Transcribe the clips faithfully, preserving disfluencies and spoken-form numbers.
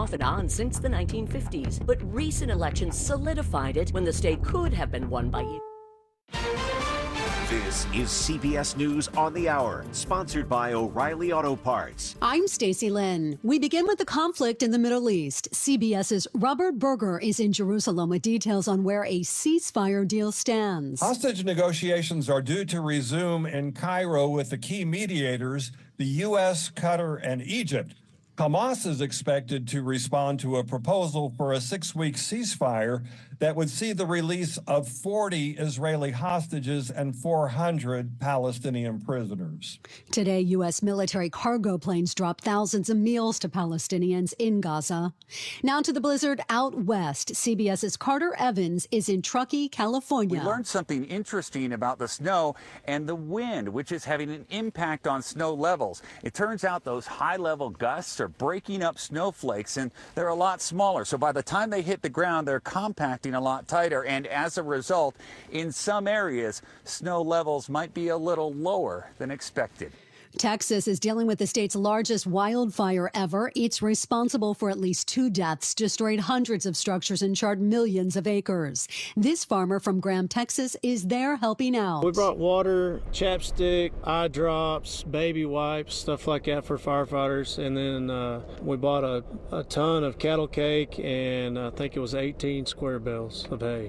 off and on since the nineteen fifties, but recent elections solidified it when the state could have been won by either. This is C B S News on the Hour, sponsored by O'Reilly Auto Parts. I'm Stacey Lynn. We begin with the conflict in the Middle East. CBS's Robert Berger is in Jerusalem with details on where a ceasefire deal stands. Hostage negotiations are due to resume in Cairo with the key mediators, the U S, Qatar, and Egypt. Hamas is expected to respond to a proposal for a six-week ceasefire that would see the release of forty Israeli hostages and four hundred Palestinian prisoners. Today, U S military cargo planes dropped thousands of meals to Palestinians in Gaza. Now to the blizzard out west. CBS's Carter Evans is in Truckee, California. We learned something interesting about the snow and the wind, which is having an impact on snow levels. It turns out those high-level gusts are breaking up snowflakes, and they're a lot smaller. So by the time they hit the ground, they're compacting a lot tighter. And as a result, in some areas, snow levels might be a little lower than expected. Texas is dealing with the state's largest wildfire ever. It's responsible for at least two deaths, destroyed hundreds of structures, and charred millions of acres. This farmer from Graham, Texas, is there helping out. We brought water, chapstick, eye drops, baby wipes, stuff like that for firefighters. And then uh, we bought a, a ton of cattle cake, and I think it was eighteen square bales of hay.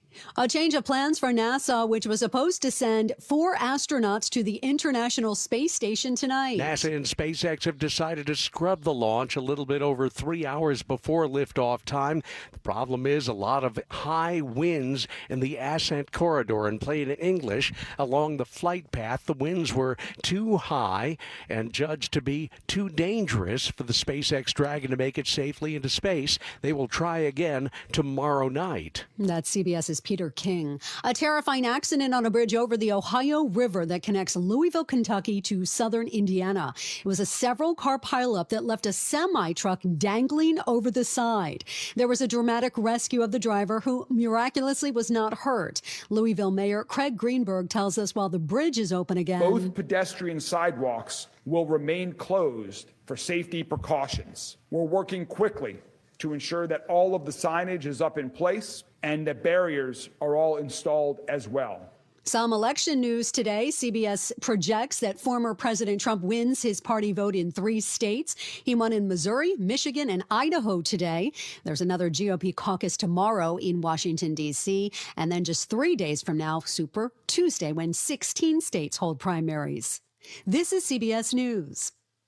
A change of plans for NASA, which was supposed to send four astronauts to the International Space Station tonight. NASA and SpaceX have decided to scrub the launch a little bit over three hours before liftoff time. The problem is a lot of high winds in the ascent corridor. In plain English, along the flight path, the winds were too high and judged to be too dangerous for the SpaceX Dragon to make it safely into space. They will try again tomorrow night. That's CBS's Peter King. A terrifying accident on a bridge over the Ohio River that connects Louisville, Kentucky to southern Indiana. It was a several-car pileup that left a semi-truck dangling over the side. There was a dramatic rescue of the driver, who miraculously was not hurt. Louisville Mayor Craig Greenberg tells us while the bridge is open again, both pedestrian sidewalks will remain closed for safety precautions. We're working quickly to ensure that all of the signage is up in place and the barriers are all installed as well. Some election news today. C B S projects that former President Trump wins his party vote in three states. He won in Missouri, Michigan, and Idaho today. There's another G O P caucus tomorrow in Washington, D C. And then just three days from now, Super Tuesday, when sixteen states hold primaries. This is C B S News.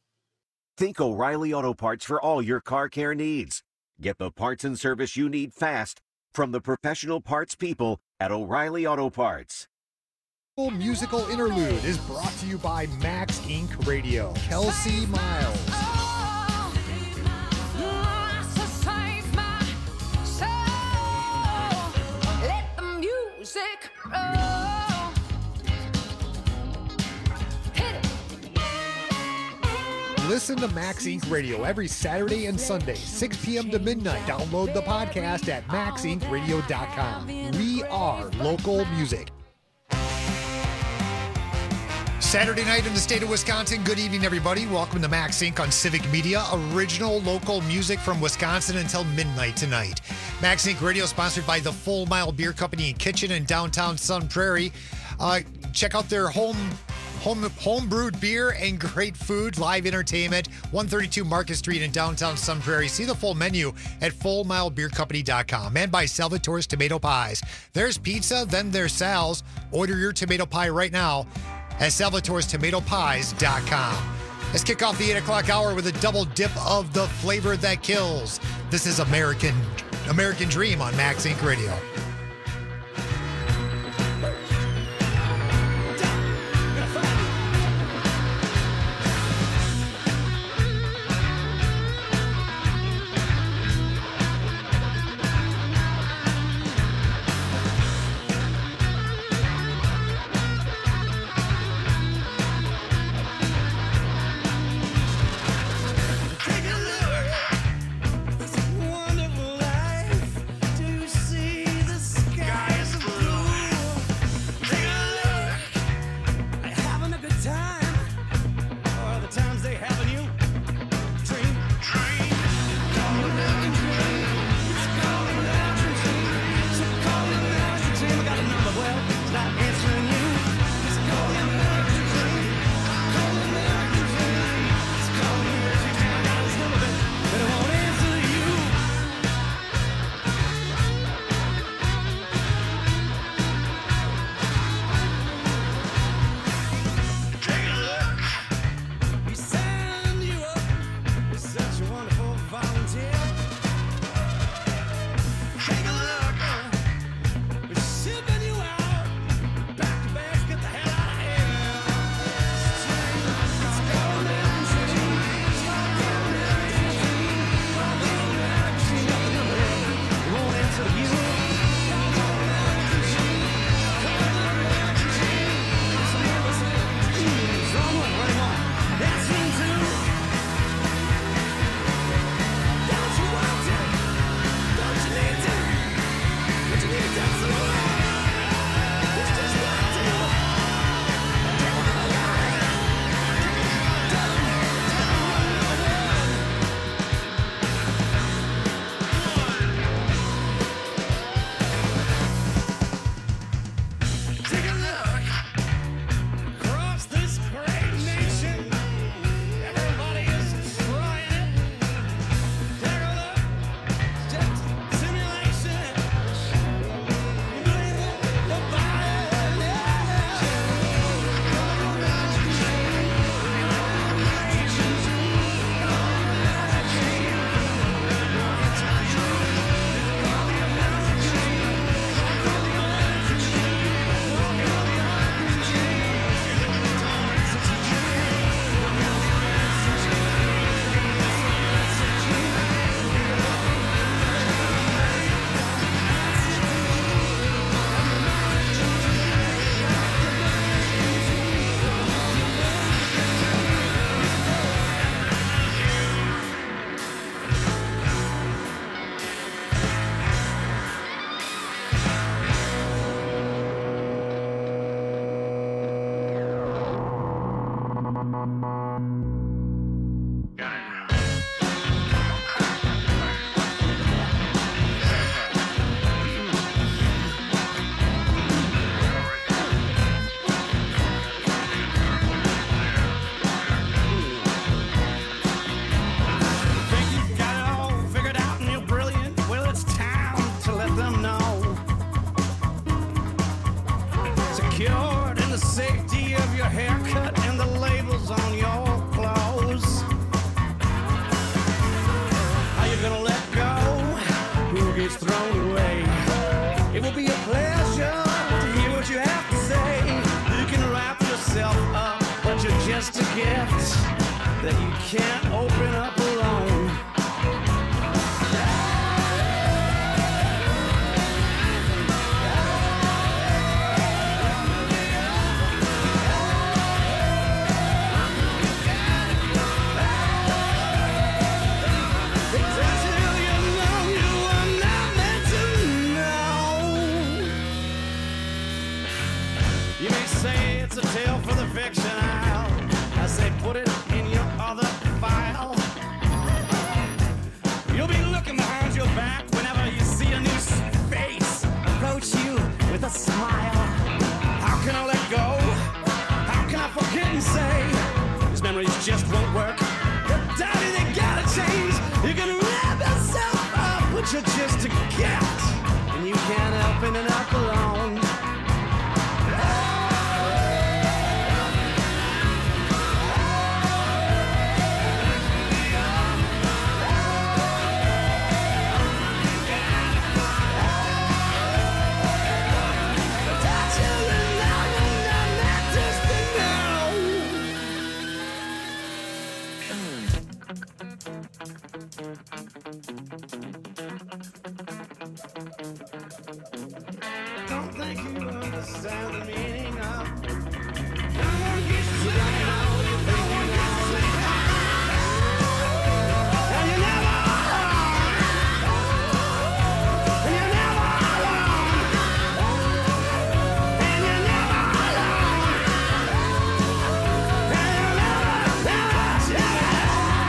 Think O'Reilly Auto Parts for all your car care needs. Get the parts and service you need fast from the professional parts people at O'Reilly Auto Parts. Musical interlude is brought to you by Max Incorporated. Radio. Kelsey Miles. Let the music roll. Listen to Max Incorporated. Radio every Saturday and Sunday, six p.m. to midnight. Download the podcast at max inc radio dot com. We are local music. Saturday night in the state of Wisconsin. Good evening, everybody. Welcome to Max Incorporated on Civic Media. Original local music from Wisconsin until midnight tonight. Max Incorporated Radio sponsored by the Full Mile Beer Company and Kitchen in downtown Sun Prairie. Uh, check out their home Home, home brewed beer and great food, live entertainment, one thirty-two Market Street in downtown Sun Prairie. See the full menu at full mile beer company dot com. And by Salvatore's Tomato Pies. There's pizza, then there's Sal's. Order your tomato pie right now at salvatores tomato pies dot com. Let's kick off the eight o'clock hour with a double dip of the flavor that kills. This is American, American Dream on Max Incorporated. Radio. Wonderful life. Do you see the Secured in the safety of your haircut and the labels on your clothes. Are you gonna let go? Who gets thrown away? It will be a pleasure to hear what you have to say. You can wrap yourself up, but you're just a gift that you can't open up alone. It's a tale for the fiction aisle. I say put it in your other file. You'll be looking behind your back whenever you see a new face approach you with a smile. How can I let go? How can I forget and say these memories just won't work? The daddy, they gotta change. You can wrap yourself up, but you're just a gift, and you can't help it and up alone. Don't think you understand the meaning of. No one gets to say no, no one gets to say no. And you're never alone. And you're never alone. And you're never alone. And you're never, never, never.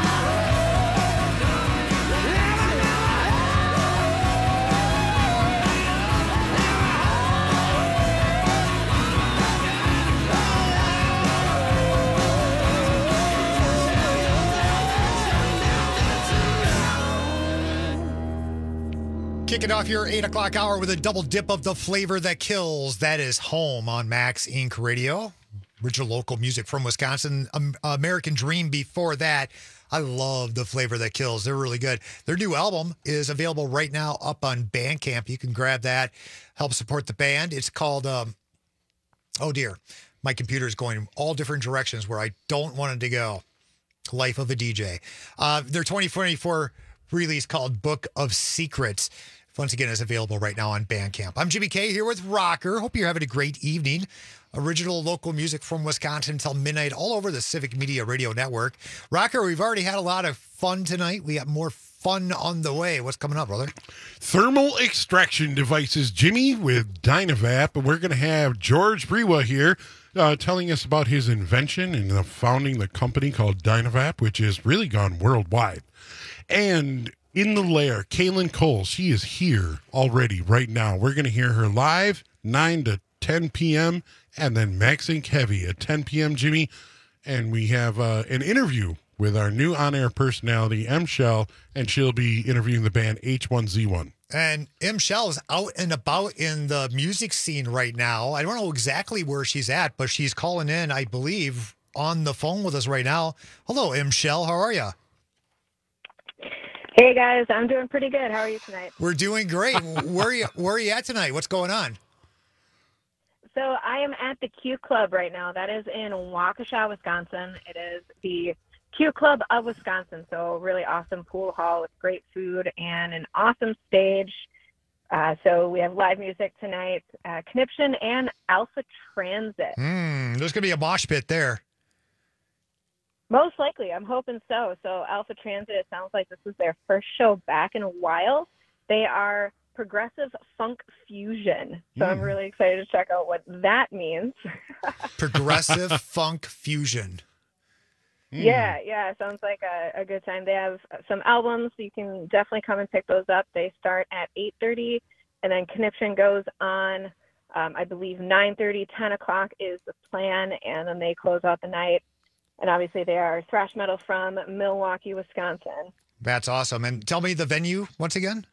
Kicking off your eight o'clock hour with a double dip of the flavor that kills. That is Home on Max Incorporated. Radio. Original local music from Wisconsin. Um, American Dream before that. I love the flavor that kills. They're really good. Their new album is available right now up on Bandcamp. You can grab that. Help support the band. It's called, um, oh dear, my computer is going all different directions where I don't want it to go. Life of a D J. Uh, their twenty twenty-four release called Book of Secrets. Once again, is available right now on Bandcamp. I'm Jimmy K here with Rocker. Hope you're having a great evening. Original local music from Wisconsin until midnight all over the Civic Media Radio Network. Rocker, we've already had a lot of fun tonight. We got more fun on the way. What's coming up, brother? Thermal extraction devices, Jimmy, with Dynavap. And we're going to have George Brewa here uh, telling us about his invention and uh, founding the company called Dynavap, which has really gone worldwide. And in the lair, Kaylin Cole, she is here already right now. We're going to hear her live, nine to ten p.m., and then Max Inc Heavy at ten p.m., Jimmy. And we have uh, an interview with our new on-air personality, M. Shell, and she'll be interviewing the band H one Z one. And M. Shell is out and about in the music scene right now. I don't know exactly where she's at, but she's calling in, I believe, on the phone with us right now. Hello, M. Shell. How are you? Hey guys, I'm doing pretty good. How are you tonight? We're doing great. Where are you? Where are you at tonight? What's going on? So I am at the Q Club right now. That is in Waukesha, Wisconsin. It is the Q Club of Wisconsin. So really awesome pool hall with great food and an awesome stage. Uh, so we have live music tonight, uh, Conniption and Alpha Transit. Mm, there's gonna be a mosh pit there. Most likely. I'm hoping so. So Alpha Transit, it sounds like this is their first show back in a while. They are progressive funk fusion. So mm. I'm really excited to check out what that means. Progressive funk fusion. Yeah, yeah, sounds like a, a good time. They have some albums, so you can definitely come and pick those up. They start at eight thirty, and then Conniption goes on, um, I believe, nine thirty, ten o'clock is the plan, and then they close out the night. And obviously they are thrash metal from Milwaukee, Wisconsin. That's awesome. And tell me the venue once again.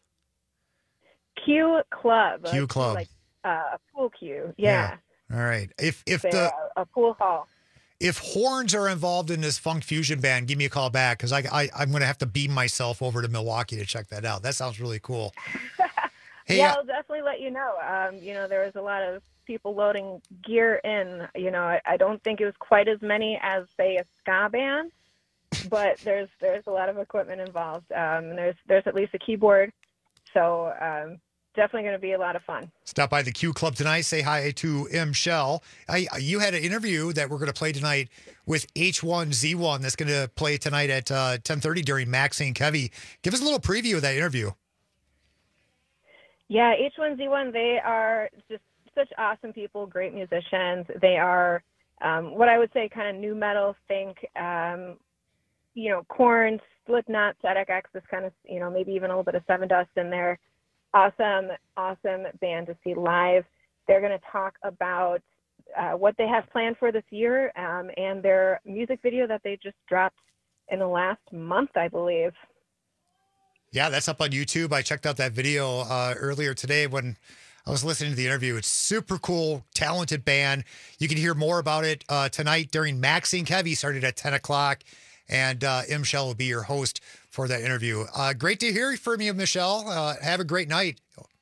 Q Club. Q Club. Like uh, a pool cue. Yeah. yeah. All right. If if They're the a, a pool hall. If horns are involved in this funk fusion band, give me a call back because I, I I'm going to have to beam myself over to Milwaukee to check that out. That sounds really cool. Hey, yeah, uh, I'll definitely let you know. Um, you know, there was a lot of people loading gear in. You know, I, I don't think it was quite as many as, say, a ska band, but there's there's a lot of equipment involved. Um, and there's there's at least a keyboard, so um, definitely going to be a lot of fun. Stop by the Q Club tonight. Say hi to M. Shell. I, you had an interview that we're going to play tonight with H one Z one that's going to play tonight at uh, ten thirty during Max Saint Kevy. Give us a little preview of that interview. Yeah, H one Z one, they are just such awesome people, great musicians. They are um, what I would say kind of new metal, think, um, you know, Korn, Slipknot, Static X, this kind of, you know, maybe even a little bit of Seven Dust in there. Awesome, awesome band to see live. They're going to talk about uh, what they have planned for this year um, and their music video that they just dropped in the last month, I believe. Yeah, that's up on YouTube. I checked out that video uh, earlier today when I was listening to the interview. It's super cool, talented band. You can hear more about it uh, tonight during Max Saint Kevy, started at ten o'clock. And uh, M. Michelle will be your host for that interview. Uh, great to hear from you, Michelle. Uh, have a great night.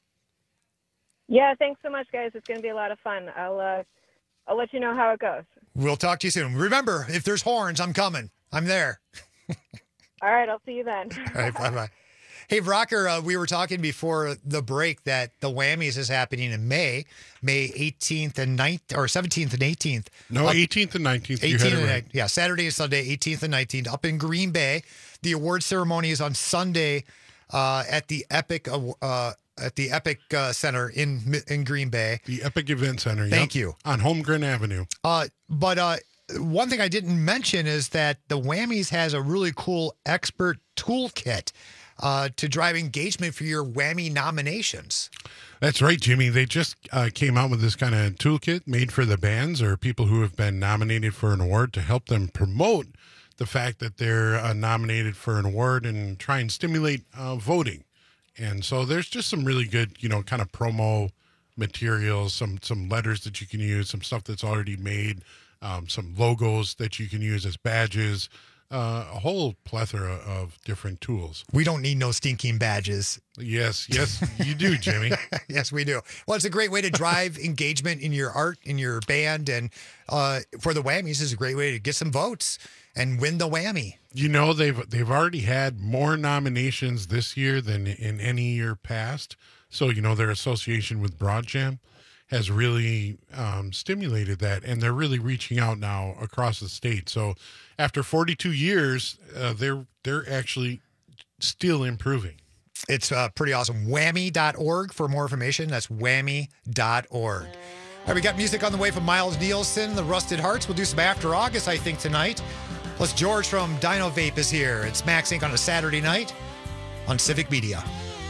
Yeah, thanks so much, guys. It's going to be a lot of fun. I'll uh, I'll let you know how it goes. We'll talk to you soon. Remember, if there's horns, I'm coming. I'm there. All right, I'll see you then. All right, bye-bye. Hey, Rocker, uh, we were talking before the break that the Whammies is happening in May, May eighteenth and nineteenth, or seventeenth and eighteenth. No, Up, eighteenth and nineteenth. eighteenth You had it and right. Yeah, Saturday and Sunday, eighteenth and nineteenth, up in Green Bay. The award ceremony is on Sunday uh, at the Epic uh, at the Epic uh, Center in in Green Bay. The Epic Event Center. Thank yep, you. On Holmgren Avenue. Uh, but uh, one thing I didn't mention is that the Whammies has a really cool expert toolkit uh, to drive engagement for your Whammy nominations. That's right, Jimmy. They just uh, came out with this kind of toolkit made for the bands or people who have been nominated for an award to help them promote the fact that they're uh, nominated for an award and try and stimulate uh, voting. And so there's just some really good, you know, kind of promo materials, some some letters that you can use, some stuff that's already made, um, some logos that you can use as badges, uh, a whole plethora of different tools. We don't need no stinking badges. Yes, yes, you do, Jimmy. Yes, we do. Well, it's a great way to drive engagement in your art, in your band, and uh, for the Whammies is a great way to get some votes and win the Whammy. You know, they've they've already had more nominations this year than in any year past. So, you know, their association with Broad Jam has really um, stimulated that, and they're really reaching out now across the state. So after forty-two years, uh, they're they're actually still improving. It's uh, pretty awesome. Whammy dot org for more information. That's whammy dot org. All right, we got music on the way from Miles Nielsen, the Rusted Hearts. We'll do some After August, I think, tonight. Plus, George from Dino Vape is here. It's Max Inc on a Saturday night on Civic Media.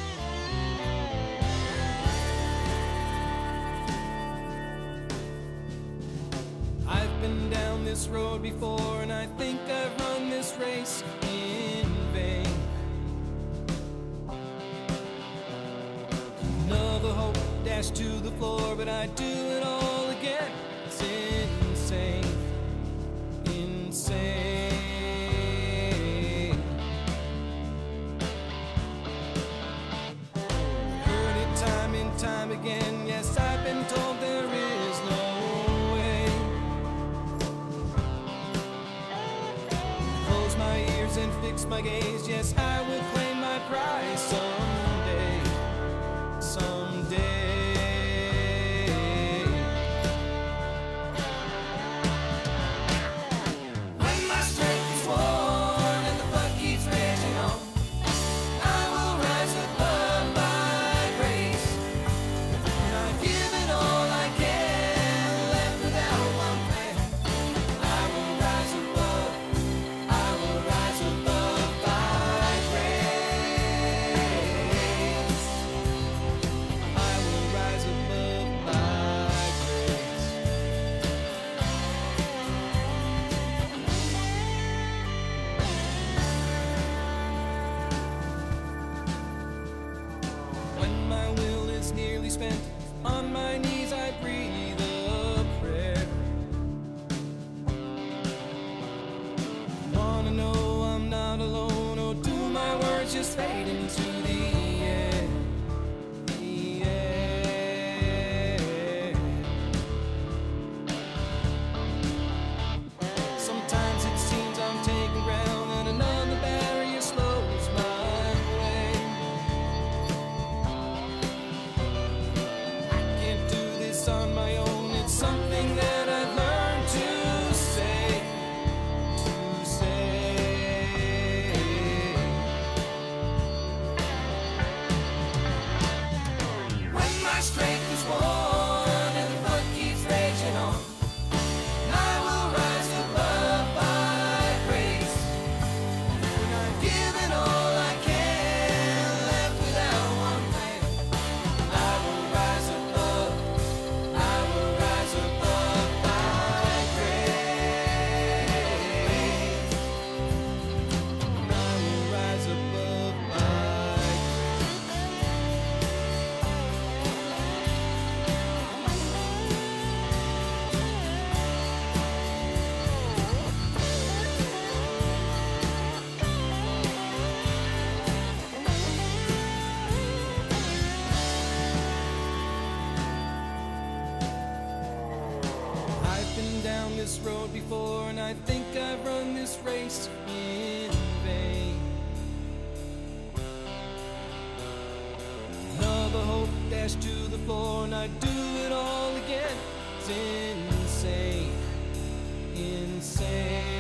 I've been down this road before, and I think I've run this race in vain. Another hope dashed to the floor, but I do it all again. It's insane, insane. Heard it time and time again. Yes, I've been told there is no way. Close my ears and fix my gaze. Yes, I will claim my prize someday, someday. When my strength is worn and the blood keeps raging on, I will rise above my race. And I've given all I can, left without one plan. I will rise above spent on my knees, I breathe a prayer. Wanna know I'm not alone, or do my words just fade into the air? The air. Sometimes it seems I'm taking ground and another barrier slows my way. I can't do this on my own, it's something that I've learned to say, to say. When my strength is worn and the flood keeps raging on, I will rise above by grace. When I've given all I can, left without one plan, I will rise above, I will rise above by grace. I will rise above by I've been down this road before, and I think I've run this race in vain. Another hope dashed to the floor, and I'd do it all again. It's insane, insane.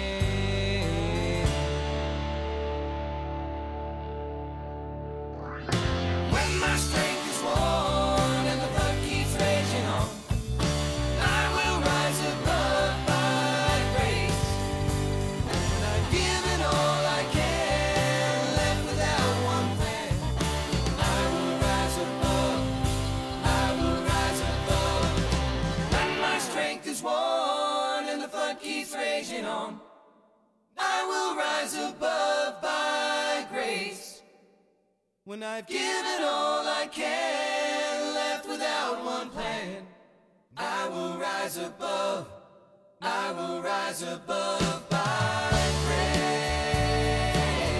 When my strength is worn and the flood keeps raging on, I will rise above by grace. When I've given all I can, left without one plan, I will rise above, I will rise above. When my strength is worn and the flood keeps raging on, I will rise above by grace. When I've given all I can, left without one plan, I will rise above, I will rise above by grace.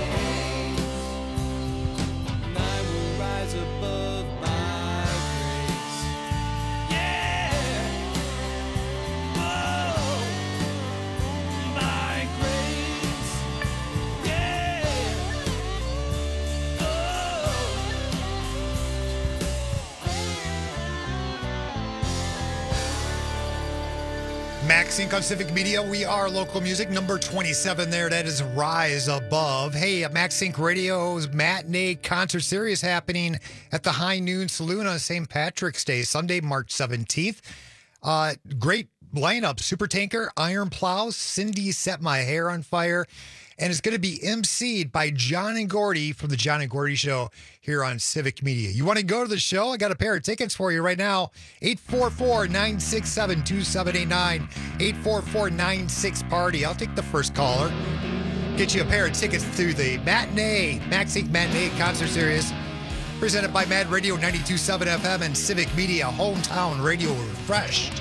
And I will rise above by grace. Yeah. Oh, by grace. Yeah. Max Inc on Civic Media. We are local music. Number twenty-seven there. That is Rise Above. Hey, Max Inc Radio's matinee concert series happening at the High Noon Saloon on Saint Patrick's Day, Sunday, March seventeenth. Uh, great lineup. Supertanker, Iron Plows, Cindy Set My Hair on Fire. And it's going to be emceed by John and Gordy from the John and Gordy Show here on Civic Media. You want to go to the show? I got a pair of tickets for you right now. eight four four, nine six seven, two seven eight nine. eight four four, nine six party. I'll take the first caller. Get you a pair of tickets to the matinee, Max Inc Matinee Concert Series. Presented by Mad Radio ninety-two point seven F M and Civic Media, hometown radio refreshed.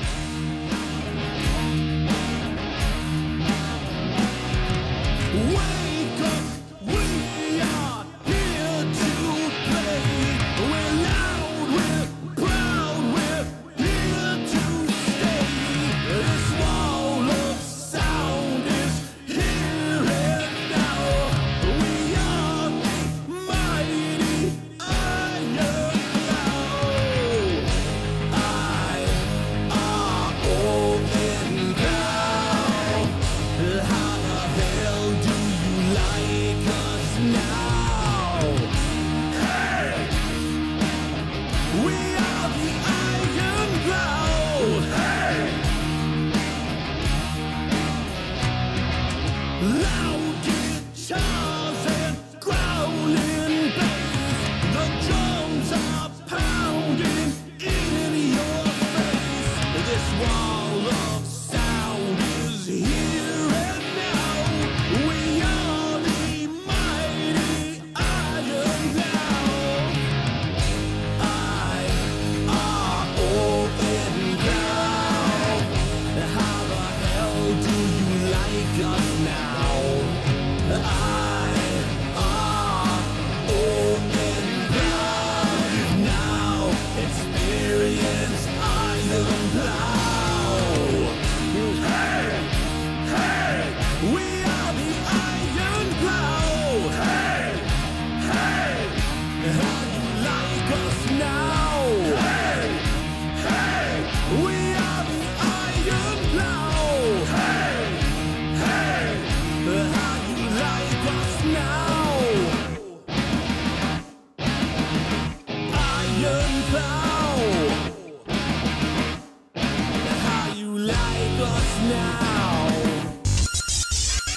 Wake up, we are here to play. We're loud, we're proud, we're here to stay. This wall of sound is here and now. We are mighty Iron Cloud. I,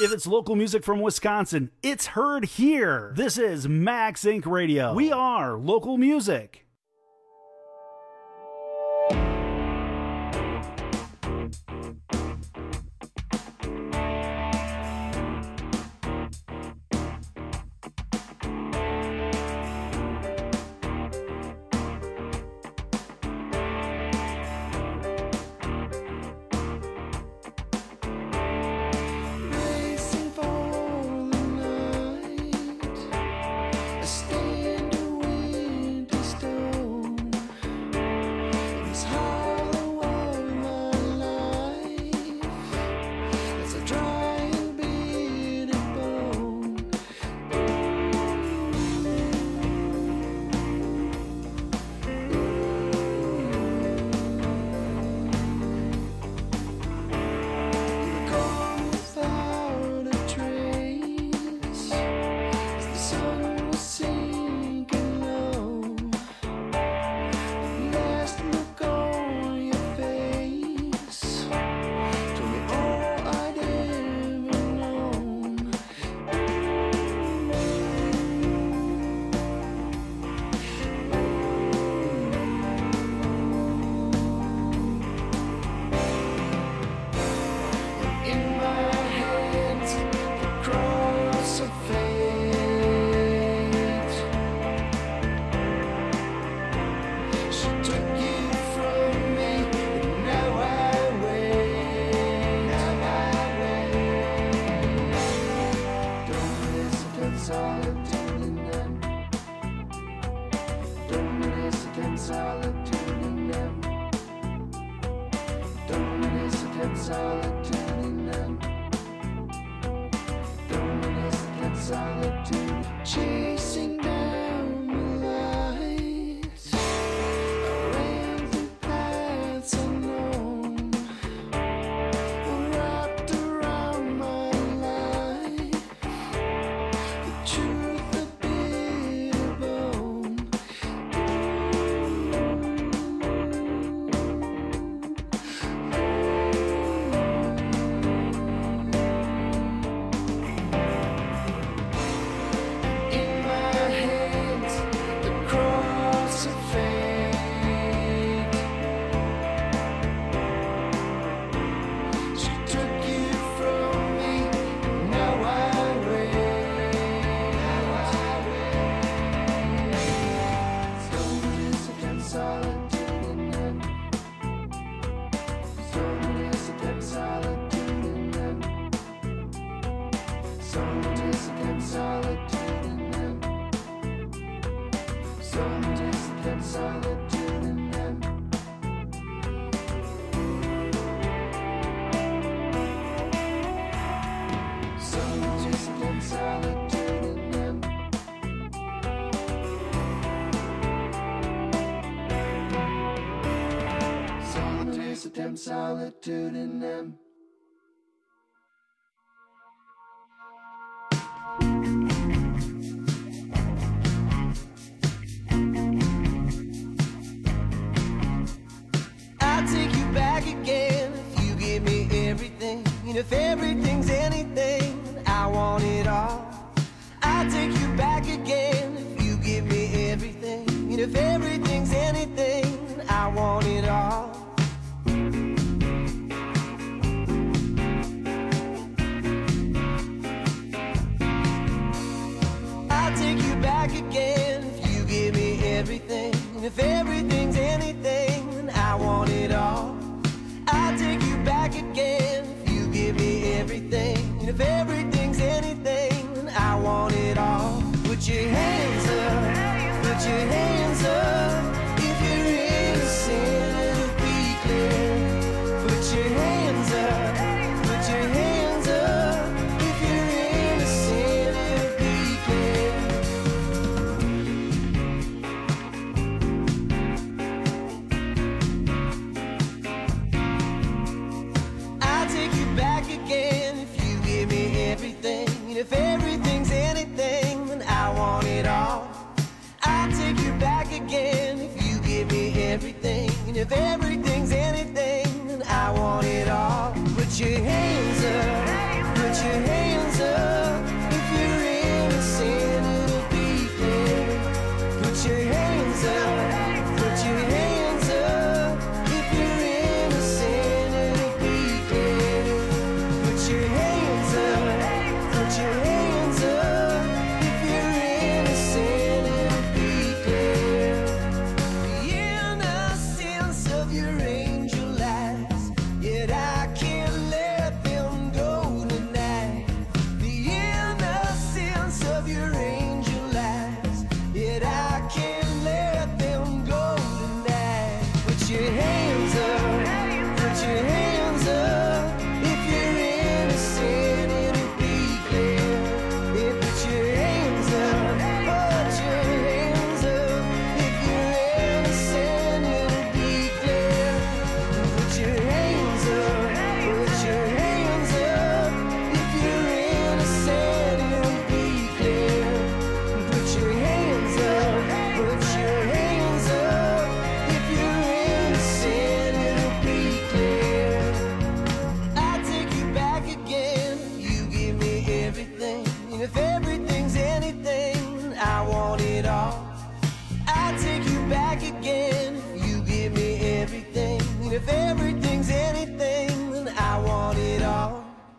If it's local music from Wisconsin, it's heard here. This is Max Incorporated. Radio. We are local music. Solitude in them. I'll take you back again if you give me everything. And if everything's anything, I want it all. I'll take you back again if you give me everything. And if everything's anything, I want it all. Again, if you give me everything, and if everything's anything, I want it all. I'll take you back again, if you give me everything, and if everything's anything, I want it all. Put your hands up, put your hands up, if you're innocent, it'll be clear. Put your hands up, put your hands up, if you're innocent, it'll be clear. Again, if you give me everything, and if everything's anything, then I want it all. I'll take you back again, if you give me everything, and if everything's anything, then I want it all. Put your hands up, put your hands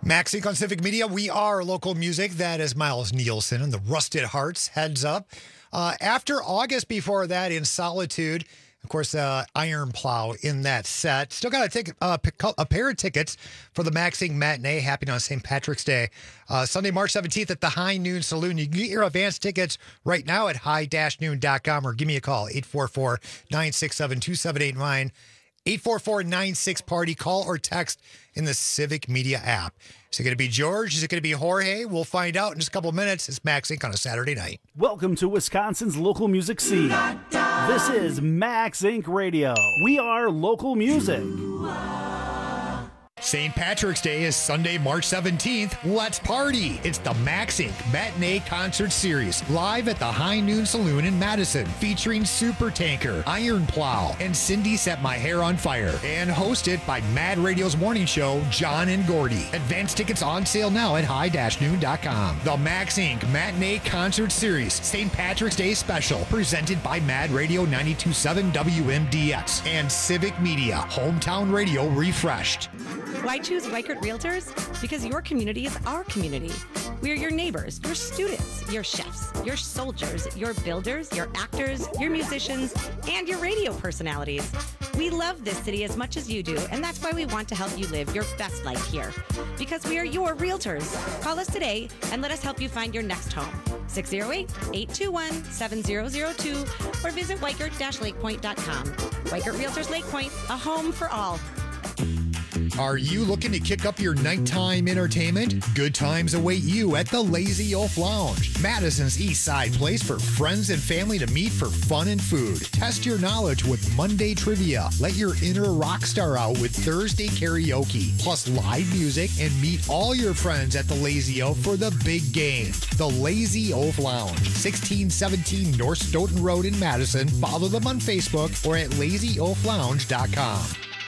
Maxink on Civic Media. We are local music. That is Miles Nielsen and the Rusted Hearts. Heads up. Uh, after August, before that, in Solitude. Of course, uh, Iron Plow in that set. Still got a, ticket, uh, a pair of tickets for the Maxink Matinee happening on Saint Patrick's Day. Uh, Sunday, March seventeenth at the High Noon Saloon. You can get your advance tickets right now at high dash noon dot com or give me a call, eight four four, nine six seven, two seven eight nine. eight four four nine six party. Call or text in the Civic Media app. Is it going to be George? Is it going to be Jorge? We'll find out in just a couple of minutes. It's Maxink on a Saturday night. Welcome to Wisconsin's local music scene. This is Maxink Radio. We are local music. Saint Patrick's Day is Sunday, March seventeenth. Let's party. It's the Maxink Matinee Concert Series, live at the High Noon Saloon in Madison, featuring Super Tanker, Iron Plow, and Cindy Set My Hair on Fire, and hosted by Mad Radio's morning show, John and Gordy. Advance tickets on sale now at high dash noon dot com. The Maxink Matinee Concert Series, Saint Patrick's Day special, presented by Mad Radio ninety-two point seven W M D X and Civic Media, hometown radio refreshed. Why choose Weichert Realtors? Because your community is our community. We are your neighbors, your students, your chefs, your soldiers, your builders, your actors, your musicians, and your radio personalities. We love this city as much as you do, and that's why we want to help you live your best life here. Because we are your realtors. Call us today and let us help you find your next home. six oh eight, eight two one, seven oh oh two or visit weichert dash lake point dot com. Weichert Realtors Lake Point, a home for all. Are you looking to kick up your nighttime entertainment? Good times await you at the Lazy Oaf Lounge, Madison's East Side place for friends and family to meet for fun and food. Test your knowledge with Monday trivia. Let your inner rock star out with Thursday karaoke, plus live music, and meet all your friends at the Lazy Oaf for the big game. The Lazy Oaf Lounge, sixteen seventeen North Stoughton Road in Madison. Follow them on Facebook or at lazy oaf lounge dot com.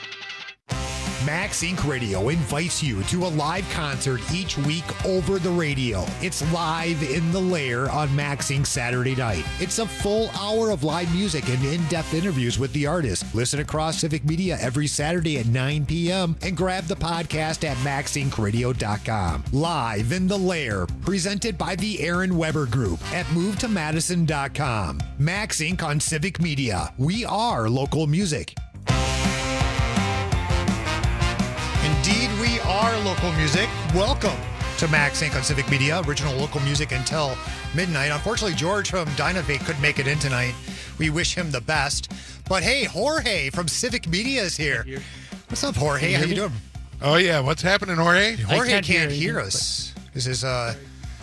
Maxink Radio invites you to a live concert each week over the radio. It's Live in the Lair on Maxink Saturday night. It's a full hour of live music and in-depth interviews with the artist. Listen across Civic Media every Saturday at nine p.m. and grab the podcast at maxink radio dot com. Live in the Lair, presented by the Aaron Weber Group at move to madison dot com. Maxink on Civic Media. We are local music. Indeed, we are local music. Welcome to Maxink on Civic Media, original local music until midnight. Unfortunately, George from Dynavate couldn't make it in tonight. We wish him the best. But hey, Jorge from Civic Media is here. What's up, Jorge? How you doing? Oh, yeah. What's happening, Jorge? Jorge can't can't, hear hear anything, us. This is, uh...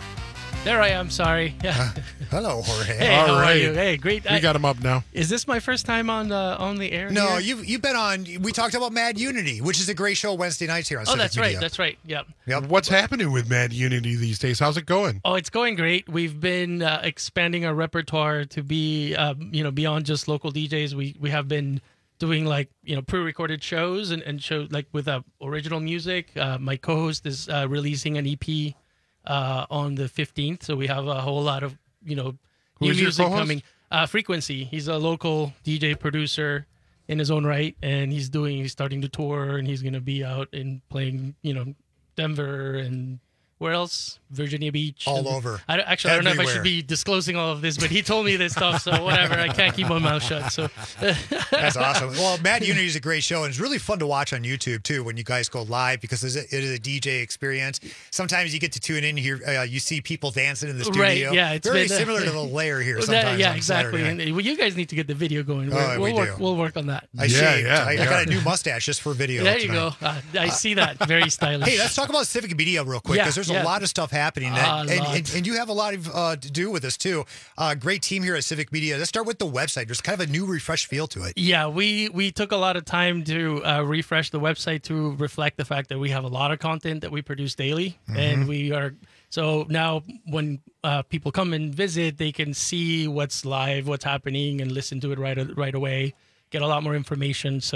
There I am. Sorry. Yeah. Uh, hello, Jorge. Hey, All how right. are you? Hey, great. We I- got him up now. Is this my first time on the on the air? No, here? you've, you've been on... We talked about Mad Unity, which is a great show Wednesday nights here on Oh, Civic that's Media. right. That's right. Yep. Yep. What's happening with Mad Unity these days? How's it going? Oh, it's going great. We've been uh, expanding our repertoire to be, um, you know, beyond just local D Js. We we have been doing like you know pre-recorded shows and and shows like with uh, original music. Uh, my co-host is uh, releasing an E P uh, on the fifteenth, so we have a whole lot of you know Who new is your music co-host? coming. Uh, Frequency. He's a local D J producer in his own right, and he's doing he's starting to tour, and he's going to be out and playing you know Denver and where else? Virginia Beach. All and- over. I, don't- actually, I don't know if I Everywhere. should be disclosing all of this, but he told me this stuff, so whatever. I can't keep my mouth shut. So That's awesome. Well, Mad Unity is a great show, and it's really fun to watch on YouTube too when you guys go live because it's a, it is a D J experience. Sometimes you get to tune in here, uh, you see people dancing in the studio. Right, yeah, it's very been, uh, similar to the Lair here. That- Sometimes, yeah, on exactly. Saturday And night. uh, well, you guys need to get the video going. Oh, We'll, we we'll work. do. We'll work on that. I shaved. I, I got a new mustache just for video. There you tonight. go. Uh, I see that. Very stylish. Hey, let's talk about Civic Media real quick Yeah, because there's yeah. a lot of stuff happening, A that, and, lot. and, and you have a lot of uh, to do with this too. Uh, great team here at Civic Media. Let's start with the website. There's kind of a new, refreshed feel to it. Yeah, we we took a lot of time to uh, refresh the website to reflect the fact that we have a lot of content that we produce daily, and we are so now when uh, people come and visit, they can see what's live, what's happening, and listen to it right right away. Get a lot more information. So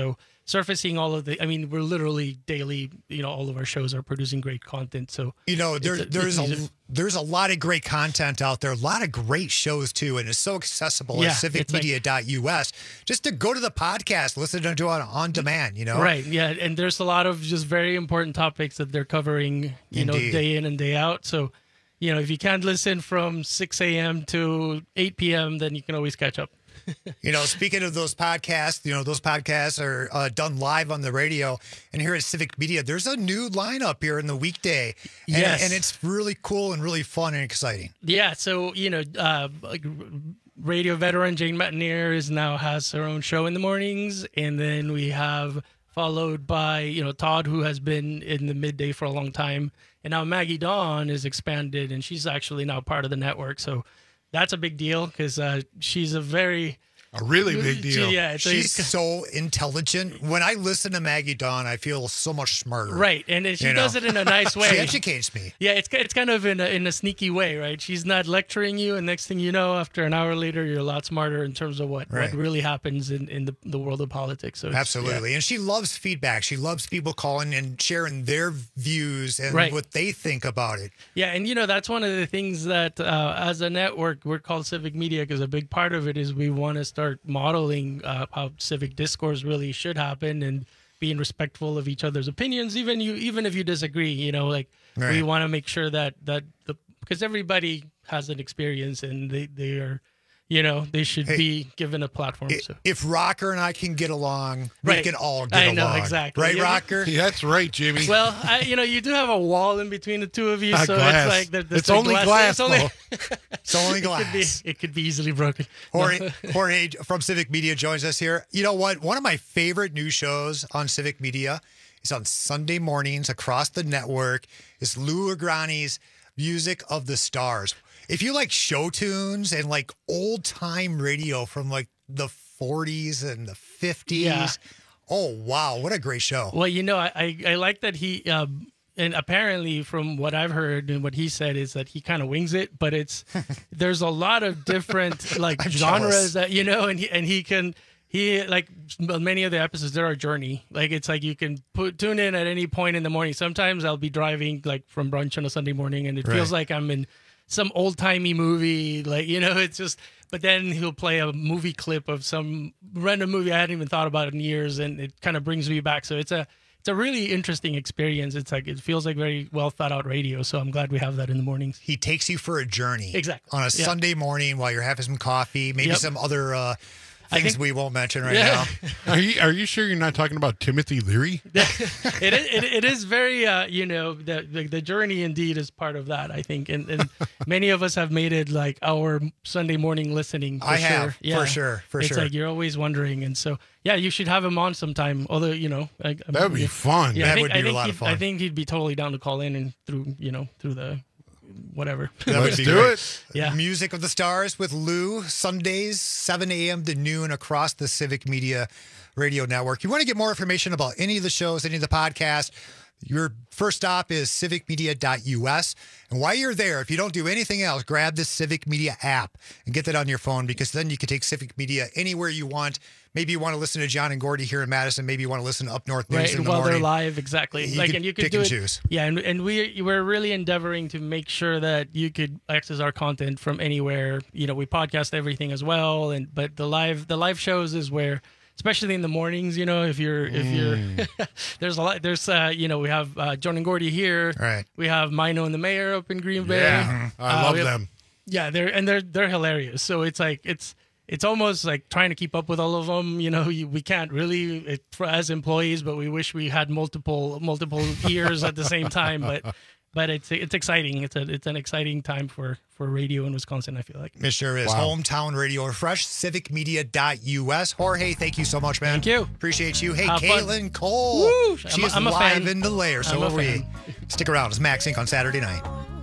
surfacing all of the. I mean, we're literally daily. You know, all of our shows are producing great content. So You know, there, it's a- there's it's a easy- there's a lot of great content out there, a lot of great shows too, and it's so accessible Yeah, at civic media dot U S. Just to go to the podcast, listen to it on, on demand, you know? Right. Yeah, and there's a lot of just very important topics that they're covering. You know, Indeed. day in and day out. So, you know, if you can't listen from six a.m. to eight p.m., then you can always catch up. You know, speaking of those podcasts, you know, those podcasts are uh, done live on the radio. And here at Civic Media, there's a new lineup here in the weekday. And, Yes. and it's really cool and really fun and exciting. Yeah, so you know, uh, like radio veteran Jane Matineer is now has her own show in the mornings, and then we have followed by you know Todd, who has been in the midday for a long time, and now Maggie Dawn is expanded, and she's actually now part of the network. So that's a big deal because uh, she's a very A really big deal. Yeah, so She's so intelligent. When I listen to Maggie Dawn, I feel so much smarter. right, and she You does know? it in a nice way. She educates me. Yeah, it's it's kind of in a, in a sneaky way, right? She's not lecturing you, and next thing you know, after an hour later, you're a lot smarter in terms of what, Right. what really happens in, in the, the world of politics. So it's- Absolutely. And she loves feedback. She loves people calling and sharing their views and Right. what they think about it. Yeah, and you know that's one of the things that uh, as a network we're called Civic Media because a big part of it is we want to start modeling uh, how civic discourse really should happen and being respectful of each other's opinions, even you even if you disagree. You know, like we Right. want to make sure that that the because everybody has an experience and they they are. You know, they should Hey, be given a platform. I- So. If Rocker and I can get along, we Right. can all get I along. know, exactly. Right, Yeah. Rocker? Yeah, that's right, Jimmy. Well, I, you know, you do have a wall in between the two of you, Ah, so glass. it's like there- there's It's a only glass, It's only, though. It's only It could, be, glass. it could be easily broken. Jorge, No. Jorge from Civic Media joins us here. You know what? One of my favorite news shows on Civic Media is on Sunday mornings across the network. Is Lou Agrani's Music of the Stars. If you like show tunes and like old time radio from like the forties and the fifties, Yeah. oh wow, what a great show! Well, you know, I, I, I like that he, um, and apparently from what I've heard and what he said is that he kind of wings it, but it's, there's a lot of different like I'm genres jealous. that, you know, and he, and he can, he like many of the episodes, they're a journey. Like it's like you can put tune in at any point in the morning. Sometimes I'll be driving like from brunch on a Sunday morning and it feels Right. like I'm in some old timey movie, like, you know, it's just, but then he'll play a movie clip of some random movie I hadn't even thought about in years, and it kind of brings me back. So it's a, it's a really interesting experience. It's like, it feels like very well thought out radio. So I'm glad we have that in the mornings. He takes you for a journey. Exactly. On a Yeah. Sunday morning while you're having some coffee, maybe Yep. some other uh, I things think- we won't mention right Yeah. now. Are you are you sure you're not talking about Timothy Leary? it, is, it, it is very, uh, you know, the, the the journey indeed is part of that, I think. And, and many of us have made it like our Sunday morning listening. For I sure. have, for Yeah. sure, for it's sure. like you're always wondering. And so, yeah, you should have him on sometime. Although, you know, I, I That would be yeah. fun. Yeah, I That think, would be I a think lot of he'd- I fun. think he'd be totally down to call in and through, you know, through the whatever. That would Let's be do great. it. Yeah. Music of the Stars with Lou, Sundays, seven a.m. to noon across the Civic Media Radio Network. You want to get more information about any of the shows, any of the podcasts, your first stop is civic media dot U S. And while you're there, if you don't do anything else, grab the Civic Media app and get that on your phone, because then you can take Civic Media anywhere you want. Maybe you want to listen to John and Gordy here in Madison. Maybe you want to listen to Up North News Right, in the while morning. they're live, exactly. You like, could and you could pick do and it. choose. Yeah, and and we we're really endeavoring to make sure that you could access our content from anywhere. You know, we podcast everything as well, and but the live the live shows is where, especially in the mornings. You know, if you're if you're there's a lot there's uh you know we have uh, John and Gordy here. Right. We have Mino and the Mayor up in Green Bay. Yeah, I Uh, love we have- them. Yeah, they're and they're they're hilarious. So it's like it's it's almost like trying to keep up with all of them. You know, you, we can't really it, for, as employees, but we wish we had multiple multiple ears at the same time. But but it's it's exciting. It's a it's an exciting time for for radio in Wisconsin, I feel like. It sure is. Wow. Hometown Radio Refresh, civic media dot U S. Jorge, thank you so much, man. Thank you. Appreciate you. Hey, Have fun. Caitlin Cole. Woo! She I'm a- is I'm a live fan. in the lair, so I'm a are we. fan. Stick around. It's Max Inc on Saturday night.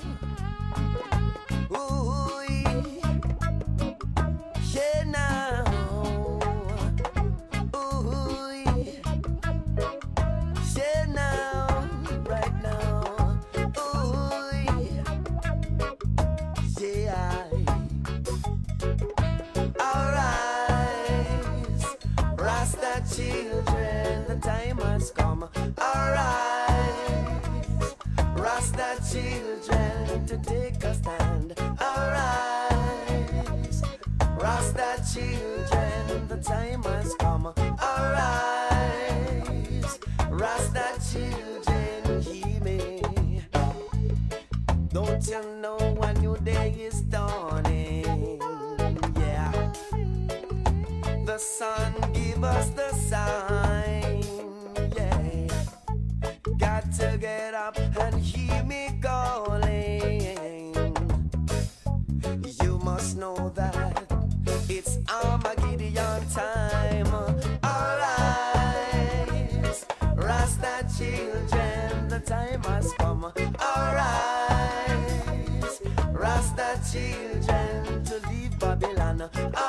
Yeah, now. Ooh, yeah, now, right now. Ooh, yeah. All rise, Rasta children. Arise, Rasta children, to take a stand. Arise, Rasta children, the time has come. Arise, Rasta children, hear me. Don't you know a new day is dawning? Yeah, the sun give us the sign. Yeah, got to get up and hear me calling. You must know that it's Armageddon time. Arise, Rasta children, the time has come. Arise, Rasta children, to leave Babylon.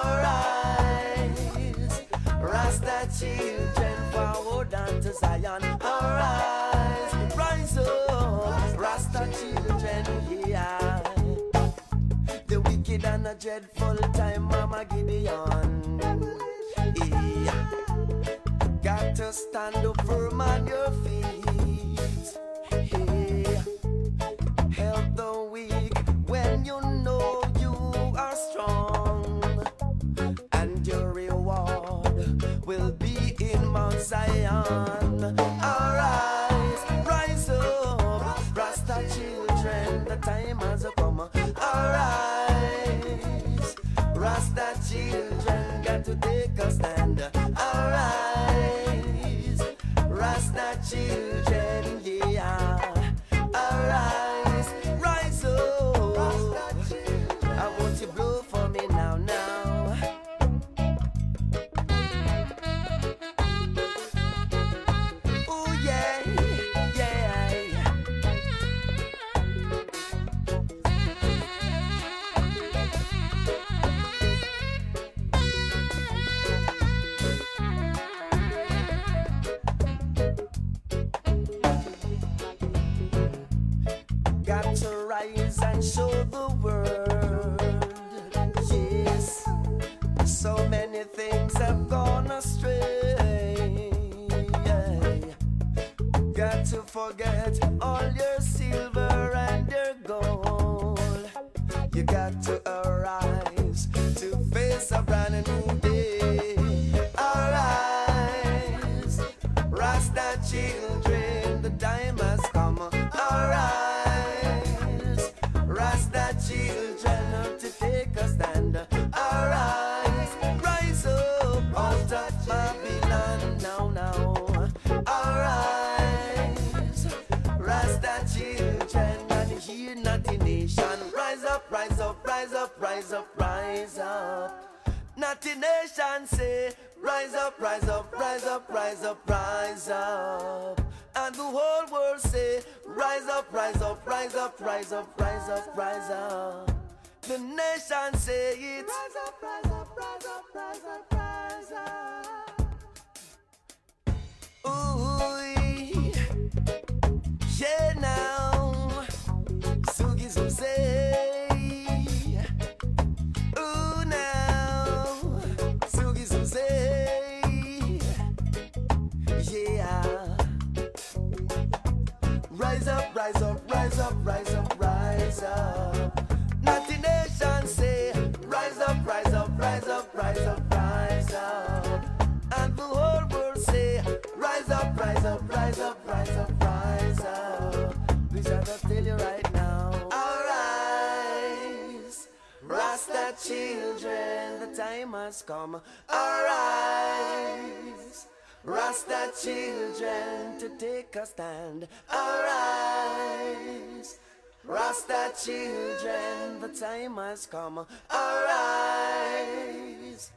Arise, Rasta children, forward unto Zion. Arise, rise up, Rasta children, yeah. The wicked and a dreadful time, Mama Gideon. Yeah. Got to stand up firm on your feet. Yeah. Help the weak when you know you are strong. And your reward will be in Mount Zion. Arise, rise up, Rasta children, the time has come. Arise, Rasta children, got to take a stand. Arise, Rasta children, yeah. Arise, rise up. I want you to blow for me now, now. Oh yeah, yeah. Got to rise and show the world. Yes, so many things have gone astray. Got to forget all your silver and your gold. You got to arise to face a brand new day. Arise, Rasta children, the time has come. Arise, Rasta children, to take a stand. Arise, rise up out of Babylon now, now. Arise, Rasta children, and hear not the nation. Rise up, rise up, rise up, rise up, rise up. Not the nation say, rise up, rise up, rise up, rise up, rise up. And the whole world say, rise up, rise up, rise up, rise up, rise up, rise up. The nation say it, rise up, rise up, rise up, rise up, rise up. Ooh, yeah now, Sugi say, ooh now, Sugi say, yeah. Rise up, rise up, rise up, rise up, rise up. Not the nation say, rise up, rise up, rise up, rise up, rise up. And the whole world say, rise up, rise up, rise up, rise up, rise up. We shall just tell you right now. Arise, Rasta children, the time has come. Arise, Rasta children, to take a stand. Arise, Rasta children, the time has come. Arise.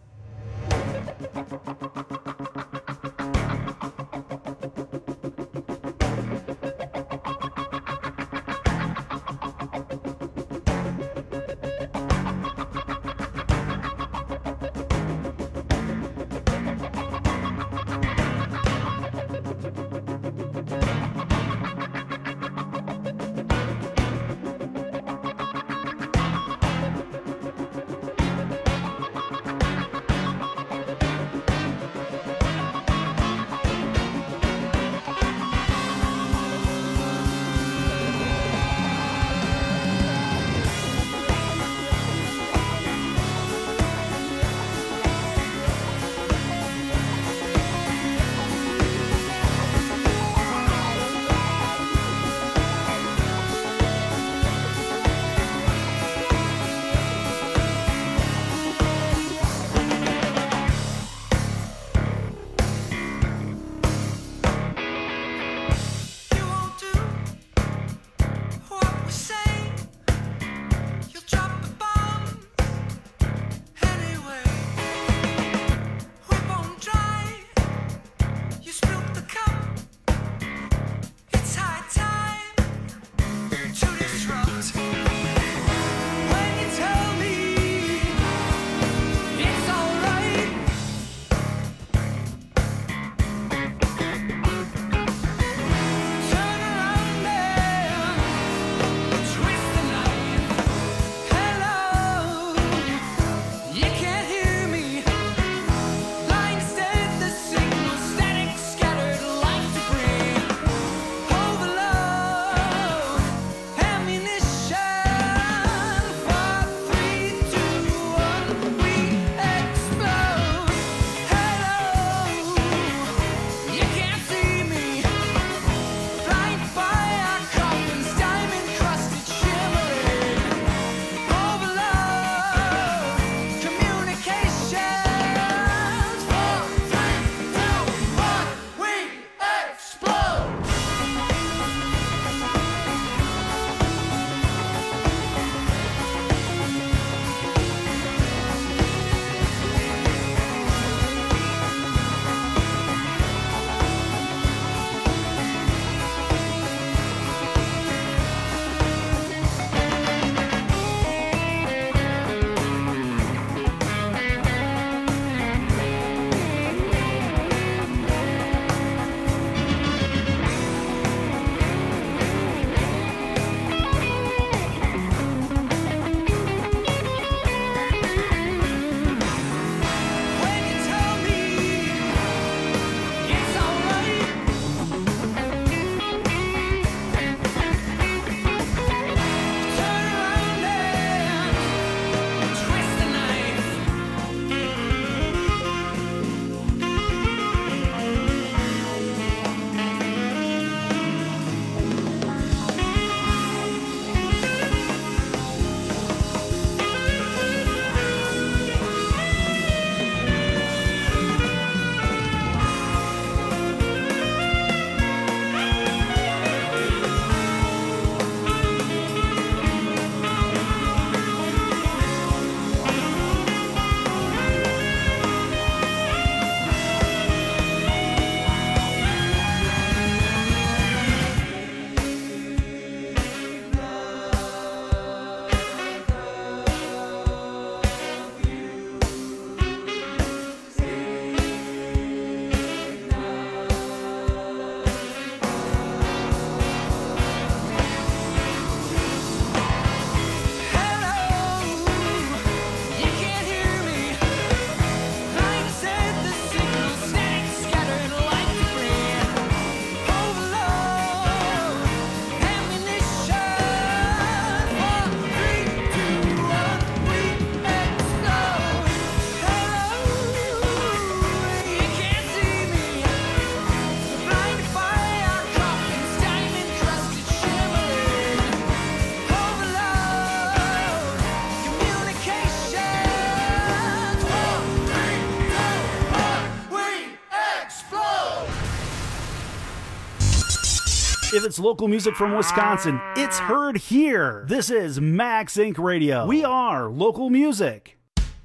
If it's local music from Wisconsin, it's heard here. This is Max Inc Radio. We are local music.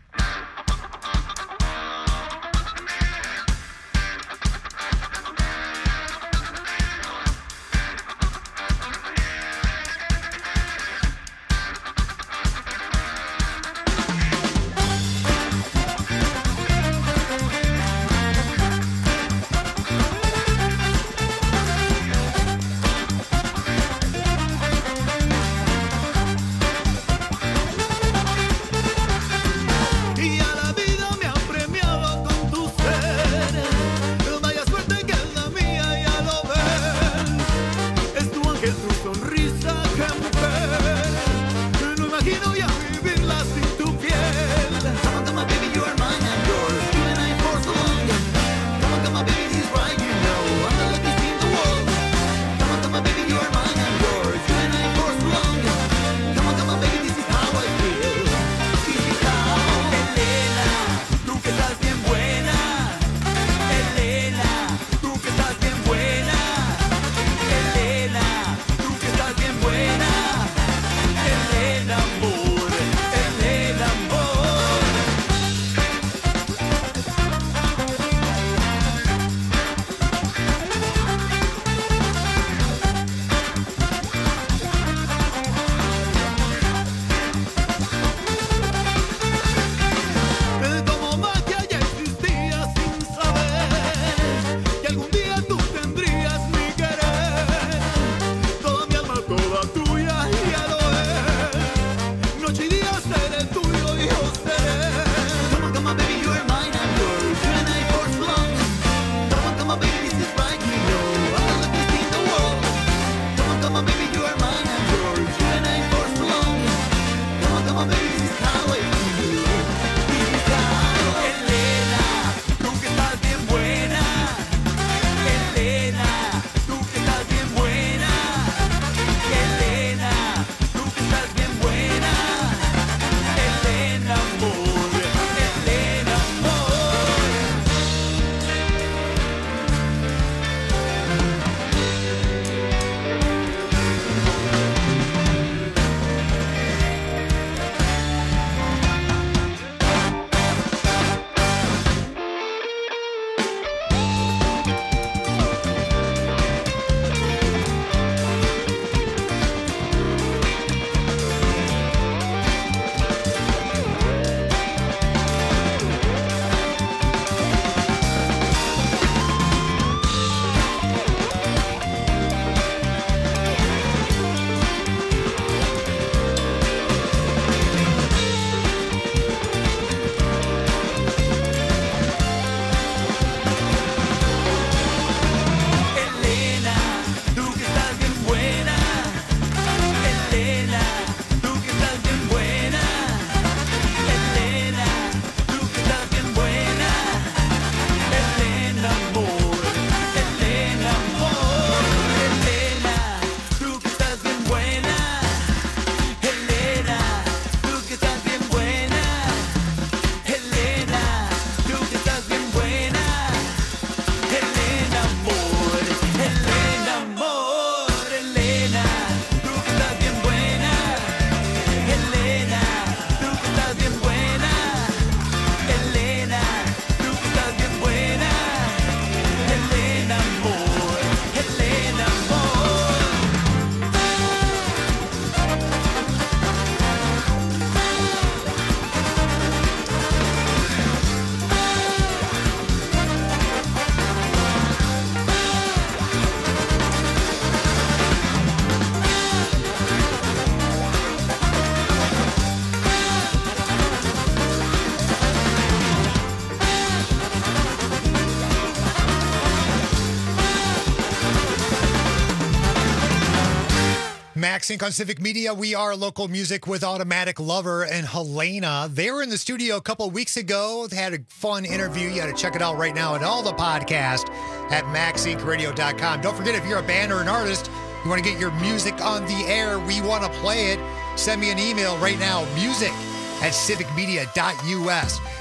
Max Inc on Civic Media. We are local music with Automatic Lover and Helena. They were in the studio a couple of weeks ago. They had a fun interview. You got to check it out right now and all the podcast at max inc radio dot com. Don't forget, if you're a band or an artist, you want to get your music on the air, we want to play it, send me an email right now, music at civic media dot u s.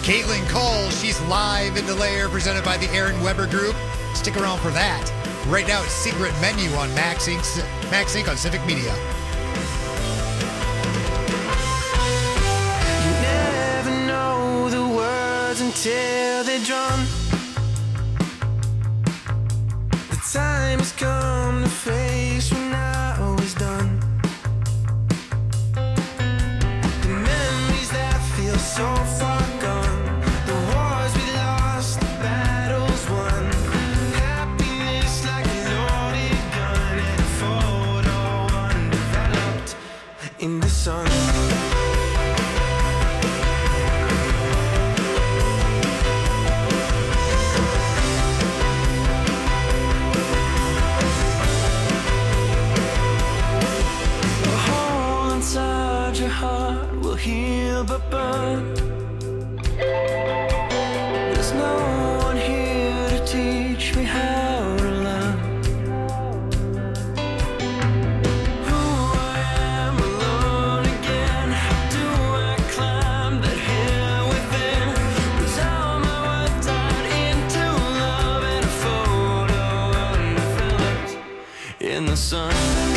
Caitlin Cole, she's live in the lair, presented by the Aaron Weber Group. Stick around for that. Right now, it's Secret Menu on Max Inc. Max Inc. on Civic Media. You never know the words until they're drawn. The time has come to face when now is done. The memories that feel so far gone, the wars we lost, the battles won. Happiness like a loaded gun and a photo undeveloped in the sun. Heal but burn. There's no one here to teach me how to learn who I am alone again. How do I climb that hill within? Was all my worth tied into love and a photo undeveloped in the sun?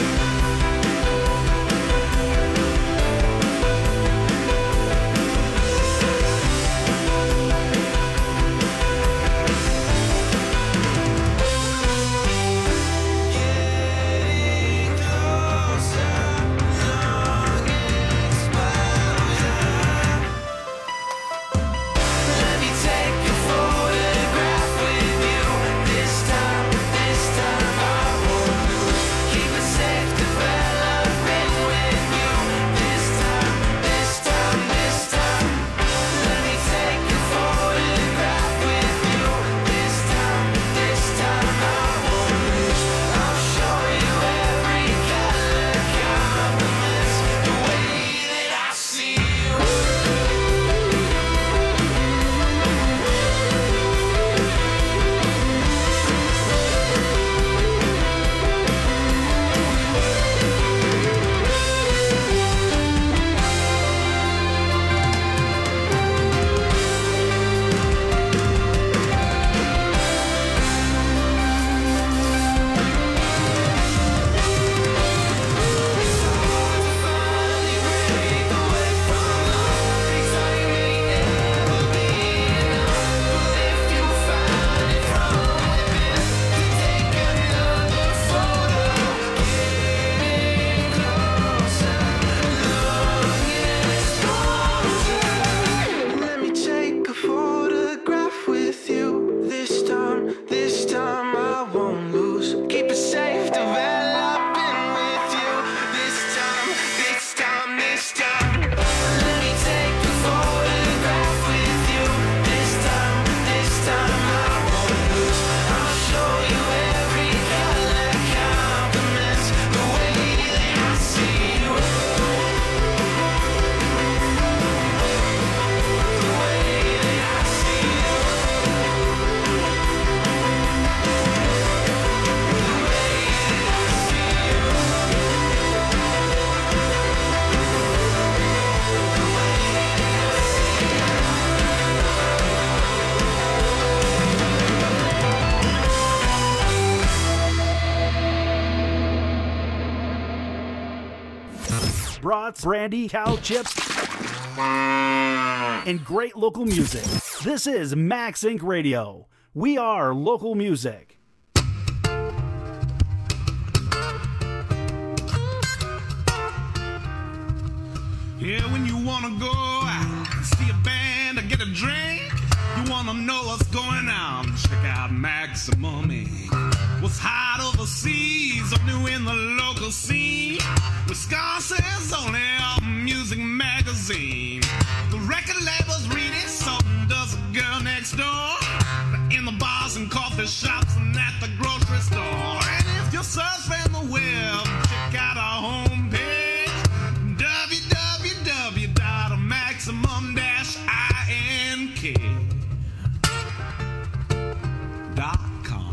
Brats, brandy, cow chips, and great local music. This is Max Incorporated. Radio. We are local music. Yeah, when you wanna go out, see a band or get a drink, you wanna know what's going on, check out Maximum Incorporated. What's hot overseas, or new in the local scene, Wisconsin's only music magazine. The record labels read it, so does the girl next door. In the bars and coffee shops and at the grocery store. And if you're surfing the web, check out our homepage, w w w dot maximum dash ink dot com.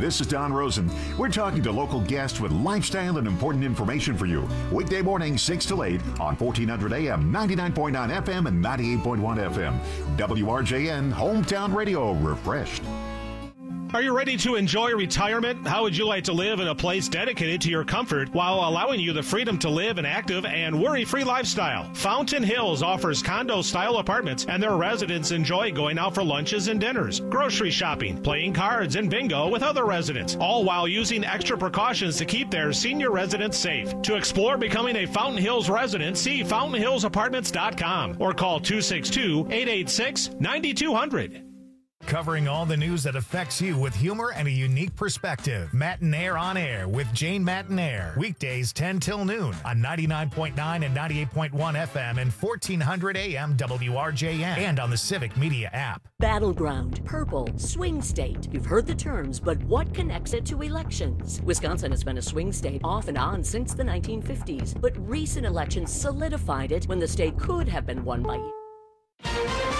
this is Don Rosen. We're talking to local guests with lifestyle and important information for you. Weekday morning, six to eight on fourteen hundred A M, ninety-nine point nine F M, and ninety-eight point one F M. W R J N, Hometown Radio, refreshed. Are you ready to enjoy retirement? How would you like to live in a place dedicated to your comfort while allowing you the freedom to live an active and worry-free lifestyle? Fountain Hills offers condo-style apartments, and their residents enjoy going out for lunches and dinners, grocery shopping, playing cards, and bingo with other residents, all while using extra precautions to keep their senior residents safe. To explore becoming a Fountain Hills resident, see fountain hills apartments dot com or call two six two, eight eight six, nine two zero zero. Covering all the news that affects you with humor and a unique perspective. Matinaire on Air with Jane Matinaire. Weekdays ten till noon on ninety-nine point nine and ninety-eight point one F M and fourteen hundred A M W R J N and on the Civic Media app. Battleground, purple, swing state. You've heard the terms, but what connects it to elections? Wisconsin has been a swing state off and on since the nineteen fifties, but recent elections solidified it when the state could have been won by